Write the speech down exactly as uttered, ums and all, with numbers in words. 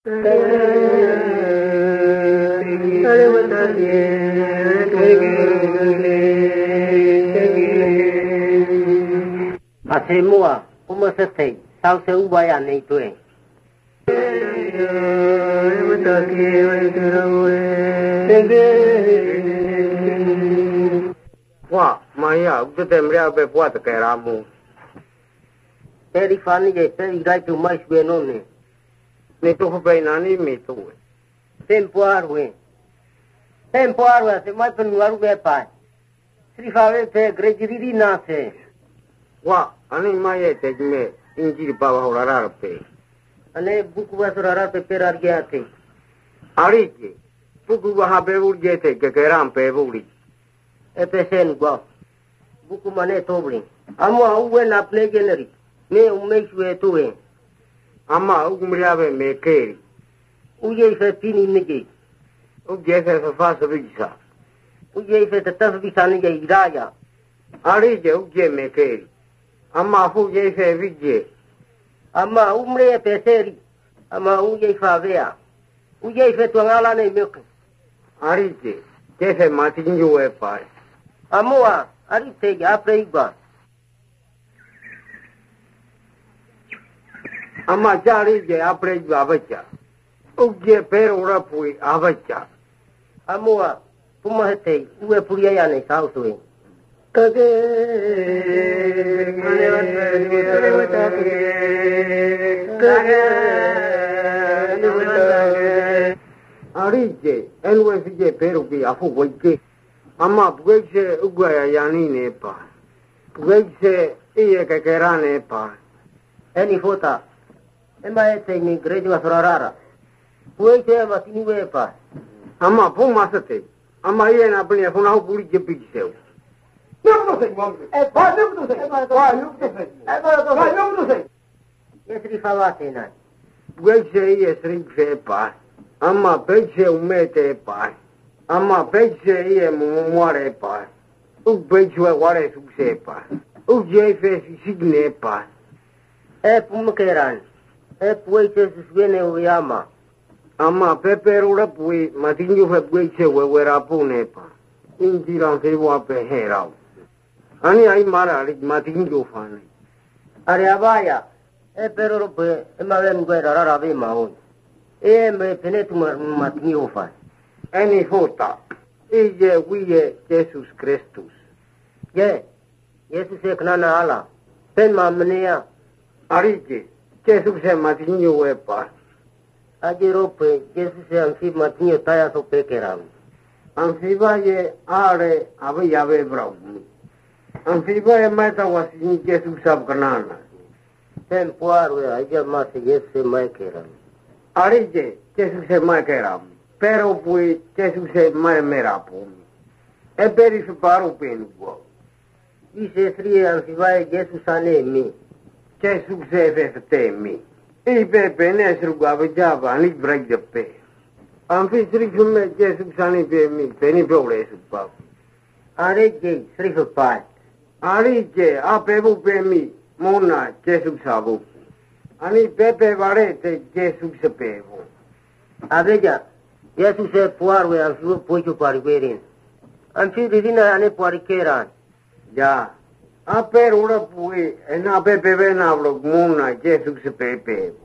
Asemua, uma setei, salsa ubaya nei tue. Wa, maya, udah melihat berbuat keramu. Peri fani je, peri rai tu mais benone. Ni tu hubai nani mi tu. Tempoar we. Tempoar we, se mai penuaru bepai. Sri fave pe grejiri na se. Wa, ani maya tejme, injil bawa horara pe. Ane buku basurara pe perar gaya the. Ari je, buku baha bebul je the, kekeram bebuli. E pesen gua. Buku mane tobri. Amo auwe na play generi. Me umeshwe tuwe. Ama ugumriabe me keri. Uje fe pini nige. Uje fe fa sabisa. Uje fe tataf bisani ge iraya. Ari je uje me keri. Ama fu je fe vije. Ama umre peseri. Ama uje fa vea. Uje fe tuangala ne mek. Ari je, je fe matinju e pai. Amoa, ari te ya preiba. Ama jari je apre babacha. Uje pero rapui abacha. Amoa, puma hete, uwe puria ya ne sausui. Kage Ari je, enwe je pero ki afu wike. Ama bwekse ugaya yani ne pa. Bwekse iye kekera ne pa. Eni fota. Emma ete ni grejo asorara. Bwekse matini we pa. Ama puma sate. Ama iye na plia funa hupuri je pikiseu. Não sei, vamos. É, vai, não sei. Vai, não sei. Vai, não sei. Esri favate na. Bwekse iye sri fe pa. Ama bwekse umete pa. Ama bwekse iye mumware pa. U bwekse ware sukse pa. U jefe signe pa. E pumkeran. E bwekse suswene uyama. Ama peperura pui matinju fe bwekse wewera pune pa. Injiran se wa pe herau. Ani ai mara ali matinju fane. Are abaya. E pero pe emalen guera rara ve maun. E me penetu matni ofa. Eni fota. Ije wiye Jesus Christus. Ye. Jesus e knana ala. Pen mamnea. Arije. Jesus e matinju e pa. Ajero pe Jesus e anfi matni taya so pekeram. Anfiba ye are ave yave brau. Anfiba e meta wasi Jesus ab kanana. Pen puar we aja mas Jesus e mai keram. Arije. Jesus e mai keram. Pero pui Jesus e mai merapu. E peri se paru penu go. Ise sri anfiba Jesus ane mi. Jesus e fete mi. I pe pene srugava java ni break the pe. Anfi sri kume Jesus ane pe mi peni pole su pa. Are je sri fa. Ari je a pebu pe mi mona Jesus sabu. Ani pepe vare te Jesus se pebu. Aveja Jesus e puar we anfi poichu pariberin. Anfi divina ane parikeran. Ja. A per ora pui e na pepe ve na vlog mona Jesus se pepe.